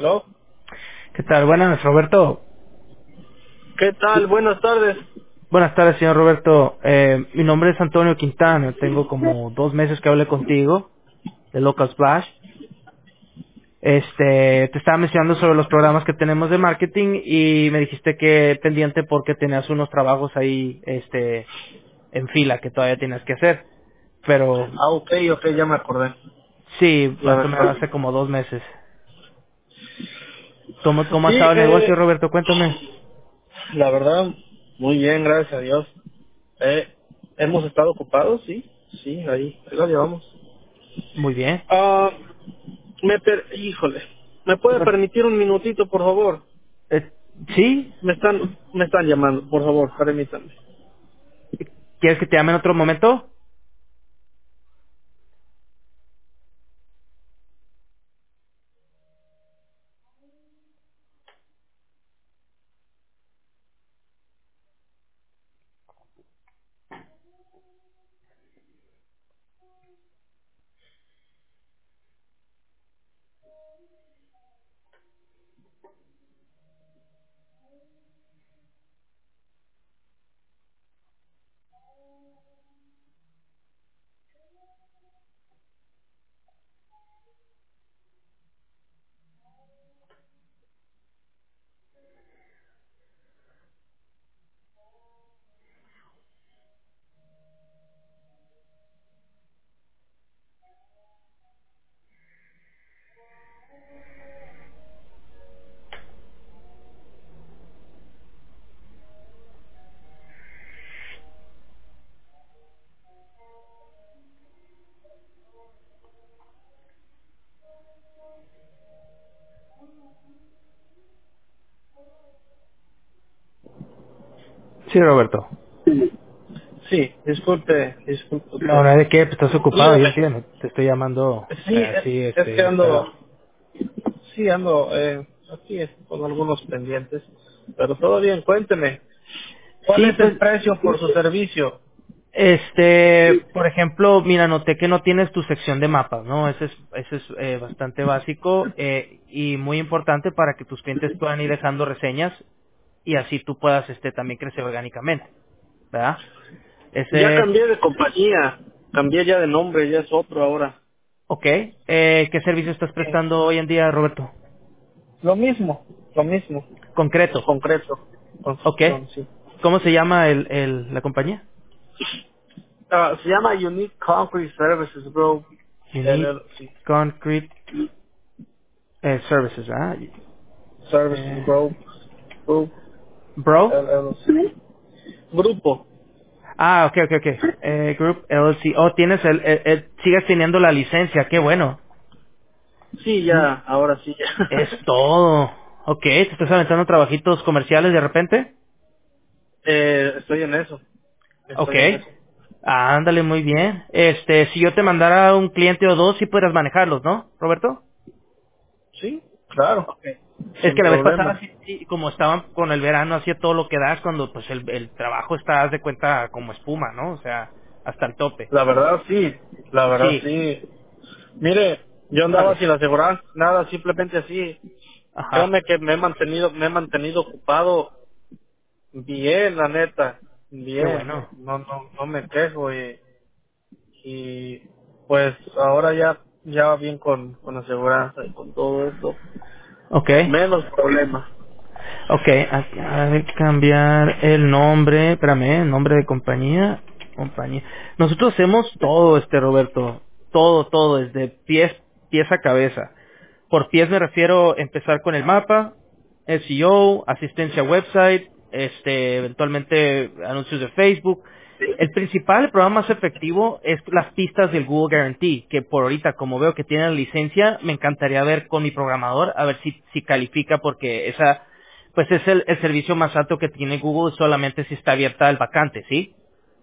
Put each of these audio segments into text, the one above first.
¿No? ¿Qué tal? Buenas, Roberto. ¿Qué tal? Buenas tardes. Buenas tardes, señor Roberto. Mi nombre es Antonio Quintana. Tengo como 2 meses que hablé contigo de Local Splash. Te estaba mencionando sobre los programas que tenemos de marketing y me dijiste que pendiente porque tenías unos trabajos ahí, en fila que todavía tienes que hacer. Pero Ok, ok, ya me acordé. sí, La más o menos verdad. hace como 2 meses. ¿Cómo ha Sí, estado el negocio, Roberto? Cuéntame. la verdad, muy bien, gracias a Dios. Hemos estado ocupados, sí. Sí, ahí lo llevamos. Muy bien. Ah, híjole, ¿me puede permitir un minutito, por favor? Eh, ¿Sí? Me están llamando, por favor, permítame. ¿Quieres que te llame en otro momento? Sí, Roberto. Sí, disculpe No, usted. no hay de qué, pues estás ocupado, yo Dígame. entiendo. Te estoy llamando Sí, así, es que pero... ando aquí con algunos pendientes, pero todo bien, cuénteme, ¿cuál Sí, es el pues, precio por su servicio? por ejemplo, mira, noté que no tienes tu sección de mapas, ¿no? Ese es bastante básico y muy importante para que tus clientes puedan ir dejando reseñas y así tú puedas también crecer orgánicamente, ¿verdad? Ya Ese, cambié de compañía, cambié ya de nombre, ya es otro ahora. ok. ¿Qué servicio estás Eh, prestando hoy en día, Roberto? lo mismo, Concreto. concreto, Ok. construcción, sí. ¿Cómo se llama la compañía? Se llama Unique Concrete Services Group, Unique LLC, Concrete Services, ¿ah? Services Eh, Group, Bro. LLC. Grupo, Ah, ok, ok, ok. Group LLC. Oh, sigues teniendo la licencia, qué bueno. sí, Mm, ya, ahora sí, Es ya. todo. Ok, ¿te estás aventando trabajitos comerciales de repente? Estoy en eso. Ok. Estoy en eso. Ándale, muy bien. Si yo te mandara un cliente o dos, sí puedas manejarlos, ¿no, Roberto? Sí, claro, Ok. Es sin que la vez problema. pasada, sí, como estaban con el verano, hacía todo lo que das cuando pues el trabajo está, haz de cuenta, como espuma, ¿no? O sea, hasta el tope. La verdad sí, la verdad Sí, sí. Mire, yo andaba órale. sin asegurar nada, simplemente así. Ajá, Créame que me he mantenido ocupado bien, la neta, qué bien. bueno. No me quejo y pues ahora ya bien con aseguranza y con todo eso, Ok, menos problemas. ok, a ver, cambiar el nombre, espérame, el nombre de compañía. Nosotros hacemos todo, Roberto, todo, desde pies a cabeza. Por pies me refiero a empezar con el mapa, SEO, asistencia a website, eventualmente anuncios de Facebook. El principal, el programa más efectivo es las pistas del Google Guarantee, que por ahorita, como veo que tienen licencia, me encantaría ver con mi programador, a ver si califica, porque pues es el servicio más alto que tiene Google, solamente si está abierta el vacante, ¿sí?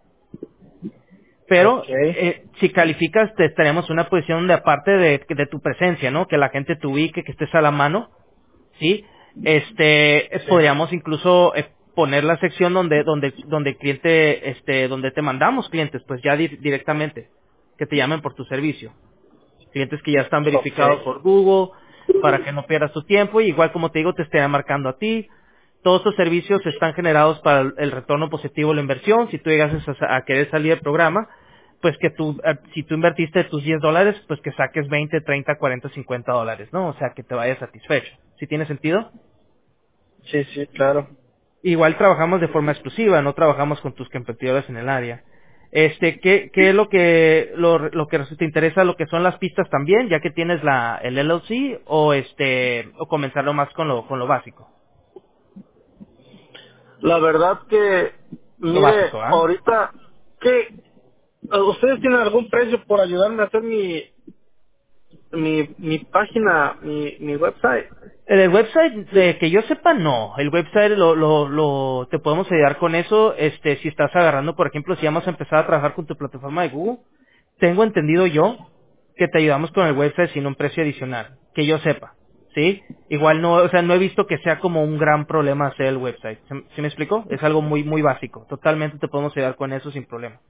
Pero Okay, si calificas, te estaremos en una posición de aparte de tu presencia, ¿no? Que la gente te ubique, que estés a la mano, ¿sí? sí. Podríamos incluso poner la sección donde el cliente, donde te mandamos clientes, pues ya directamente, que te llamen por tu servicio. Clientes que ya están verificados Okay, por Google. para que no pierdas tu tiempo y igual como te digo te estará marcando a ti. Todos estos servicios están generados para el retorno positivo de la inversión. Si tú llegas a querer salir del programa, pues que tú, si tú invertiste tus $10, pues que saques 20, 30, 40, $50, ¿no? O sea, que te vayas satisfecho. ¿Sí tiene sentido? Sí, sí, claro. Igual trabajamos de forma exclusiva, no trabajamos con tus competidores en el área. ¿Qué es lo que te interesa, lo que son las pistas también, ya que tienes el LLC, o comenzarlo más con lo básico? La verdad que, Lo mire, básico, ¿ah? ahorita, ¿qué? ¿Ustedes tienen algún precio por ayudarme a hacer mi página, mi website? El website, de que yo sepa, no. El website te podemos ayudar con eso, si estás agarrando, por ejemplo, si vamos a empezar a trabajar con tu plataforma de Google, tengo entendido yo que te ayudamos con el website sin un precio adicional, que yo sepa, ¿sí? Igual no, o sea, no he visto que sea como un gran problema hacer el website. ¿Sí me explico? Es algo muy, muy básico. Totalmente te podemos ayudar con eso sin problema.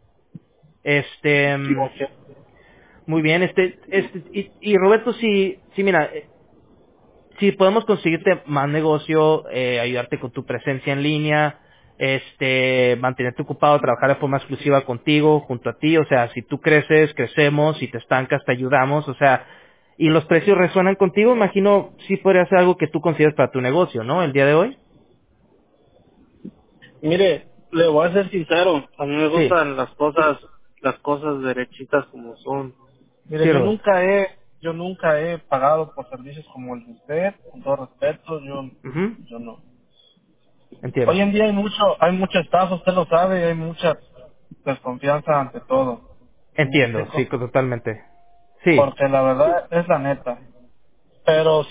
Ok. Muy bien, y Roberto, sí, mira, si podemos conseguirte más negocio, ayudarte con tu presencia en línea, mantenerte ocupado, trabajar de forma exclusiva contigo, junto a ti, o sea, si tú creces, crecemos, si te estancas, te ayudamos, o sea, y los precios resuenan contigo, imagino, sí podría ser algo que tú consideres para tu negocio, ¿no? El día de hoy. Mire, le voy a ser sincero, a mí me Sí, gustan las cosas derechitas como son. Mire, sí, Robert. yo nunca he pagado por servicios como el de usted, con todo respeto, Ujú, yo no. entiendo. Hoy en día hay mucha estafa, usted lo sabe, hay mucha desconfianza ante todo. ¿Sí me Entiendo, sí, explico? totalmente. Sí. Porque la verdad es la neta. Pero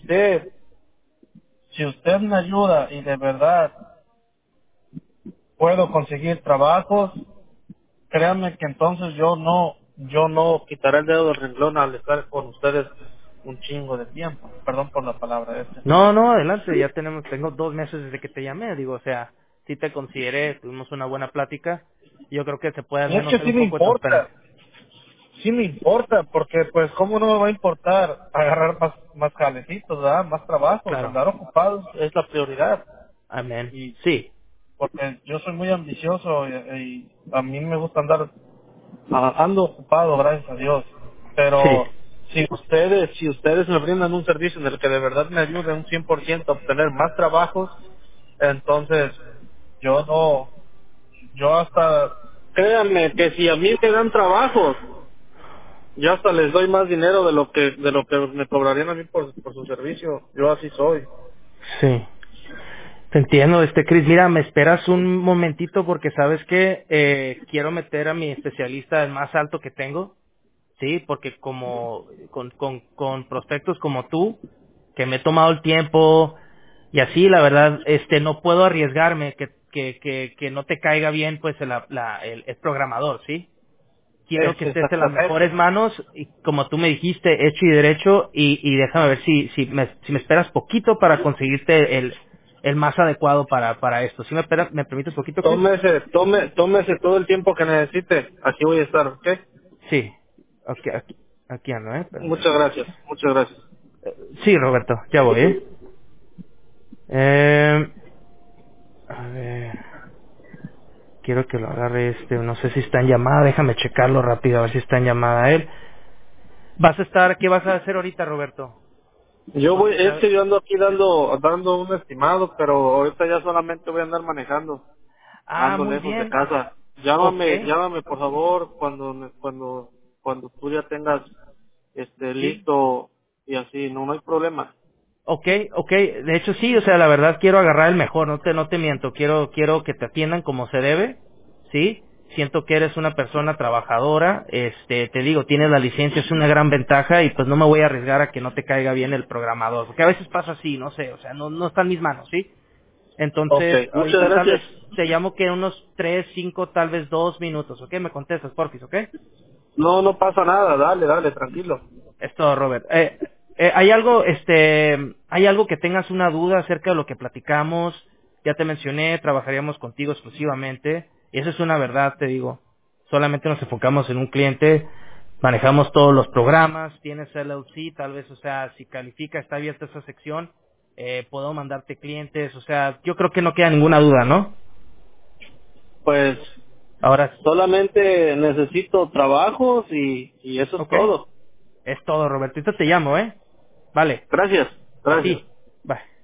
si usted me ayuda y de verdad puedo conseguir trabajos, créanme que entonces yo no quitaré el dedo del renglón al estar con ustedes un chingo de tiempo. Perdón por la palabra esta. No, no, adelante, tengo 2 meses desde que te llamé, digo, o sea, sí te consideré, tuvimos una buena plática, yo creo que se puede al Y es menos que ser un poco de transparencia. sí me importa, porque pues cómo no me va a importar agarrar más jalecitos, ¿verdad? Más trabajos, Claro, andar ocupados es la prioridad. amén. Y Sí, porque yo soy muy ambicioso y a mí me gusta andar. Ando ocupado, gracias a Dios. sí, Pero si ustedes me brindan un servicio en el que de verdad me ayude un 100% a obtener más trabajos, entonces yo no, yo hasta, créanme que si a mí me dan trabajos, yo hasta les doy más dinero de lo que me cobrarían a mí por su servicio. Yo así soy. sí. Te entiendo, Chris, mira, me esperas un momentito porque sabes que quiero meter a mi especialista el más alto que tengo, sí, porque como con prospectos como tú, que me he tomado el tiempo y así, la verdad, no puedo arriesgarme que no te caiga bien, pues, el programador, ¿sí? Quiero Es que estés en las mejores exactamente. manos y como tú me dijiste, hecho y derecho y déjame ver si me esperas poquito para conseguirte el más adecuado para esto. ¿Sí me permites poquito, Chris? Tómese todo el tiempo que necesite. Aquí voy a estar, ¿ok? Sí. Ok, aquí ando, espérame. Muchas gracias, muchas gracias. Sí, Roberto, ya voy, Eh, a ver, quiero que lo agarre no sé si está en llamada, déjame checarlo rápido a ver si está en llamada él. ¿Qué vas a hacer ahorita, Roberto? Porque Es sabe. que yo ando aquí dando un estimado, pero ahorita ya solamente voy a andar manejando. Ah, Ando muy lejos de bien. casa. Ok, Llámame por favor cuando tú ya tengas sí. listo y así, no hay problema. Ok, ok, de hecho sí, o sea, la verdad quiero agarrar el mejor, no te miento, quiero que te atiendan como se debe, ¿sí? Siento que eres una persona trabajadora, te digo, tienes la licencia, es una gran ventaja y pues no me voy a arriesgar a que no te caiga bien el programador, porque a veces pasa así, no sé, o sea, no está en mis manos, ¿sí? Ok, Entonces, muchas ahorita tal gracias. vez te llamo que en unos 3, 5, tal vez 2 minutos, ¿ok? Me contestas, porfis, ¿ok? No, no pasa nada, dale, tranquilo. Es todo, Robert. ¿Hay algo que tengas una duda acerca de lo que platicamos? Ya te mencioné, trabajaríamos contigo exclusivamente. Y eso es una verdad, te digo. Solamente nos enfocamos en un cliente. manejamos todos los programas, tienes LLC, tal vez, o sea, si califica, está abierta esa sección, puedo mandarte clientes, o sea, yo creo que no queda ninguna duda, ¿no? Pues Ahora, solamente necesito trabajos y eso es ok, todo. es todo, Roberto. Ahorita te llamo, ¿eh? Vale, Gracias, a gracias. ti. Bye.